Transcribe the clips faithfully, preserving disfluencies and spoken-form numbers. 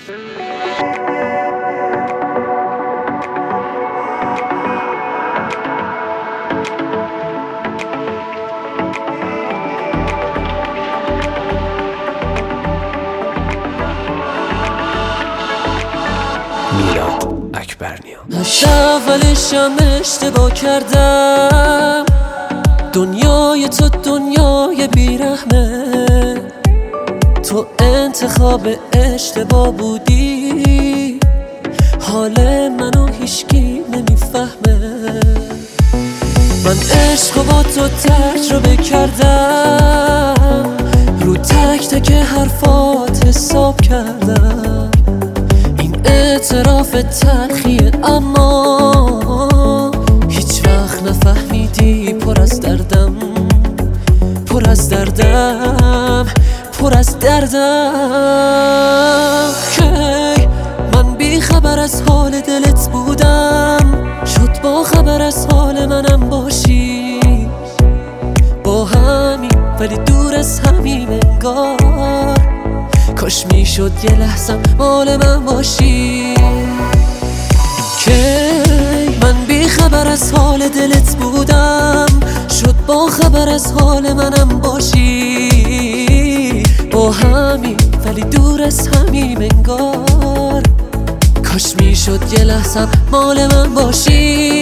اولشم اشتباه کردم، دنیای تو دنیای بیرحمه، تو انتخاب اشتباه بودی، حال منو هیچکی نمیفهمه. من عشق با تو تجربه کردم، رو تک تک حرفات حساب کردم، اعتراف تلخیه اما هیچ وقت نفهمیدی پر از دردم، پر از دردم، پر از دردم. کی من بی خبر از حال دلت بودم، شد با خبر از حال منم باشی، با همین ولی دور از همین انگار، کاش میشد یه لحظه مال من باشی. کی من بی خبر از حال دلت بودم، شد با خبر از حال منم باشی، با همین ولی دور از همین انگار، کاش میشد یه لحظه مال من باشی.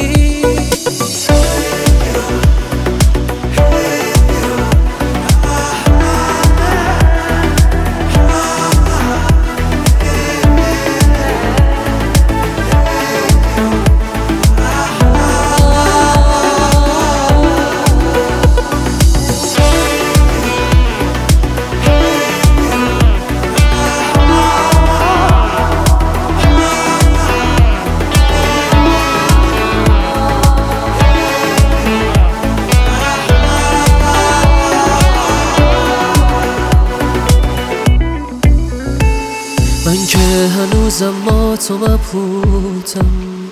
من که هنوزم ما تو مبهوتم،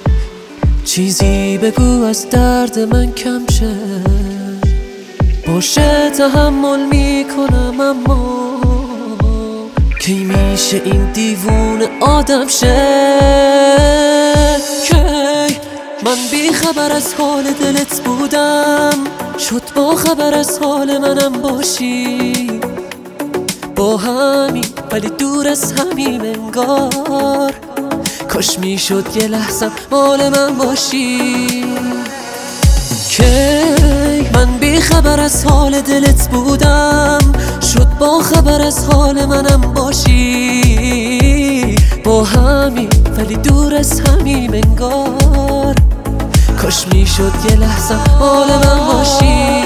چیزی بگو از درد من کم شه، باشه تحمل میکنم اما کی میشه این دیوونه آدم شه. کی من بی خبر از حال دلت بودم، شد با خبر از حال منم باشی، با همین ولی دور از همین انگار، کاش میشد یه لحظه مال من باشی. کی من بی خبر از حال دلت بودم، شد با خبر از حال منم باشی، با همین ولی دور از همین انگار، کاش میشد یه لحظه مال من باشی.